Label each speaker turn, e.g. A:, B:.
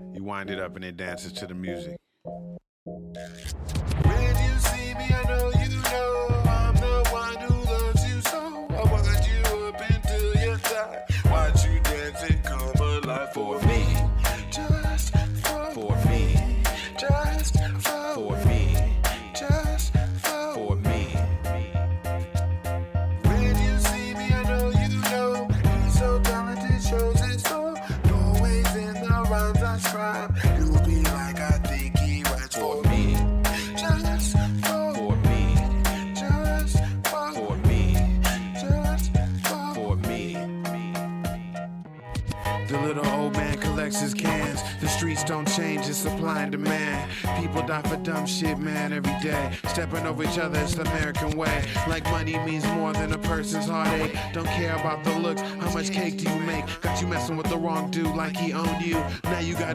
A: You wind it up and it dances to the music.
B: When you see me, I know you know I'm the one who loves you so. I watch you up until you die. Watch you dance and come alive for me. Just for me. Just for me. Just for me. When you see me, I know you know he's so talented, shows it so. No ways in the rhymes I scribe. You'll be like, I think he writes for me. Just for me. Just for me. Just for me.
A: The little old man collects his cans. The streets don't change, it's supply and demand. People die for dumb shit, man, every day. Stepping over each other, it's the American way. Like money means more than a person's heartache. Don't care about the looks, how much cake do you make? Got you messing with the wrong dude like he owned you. Now you got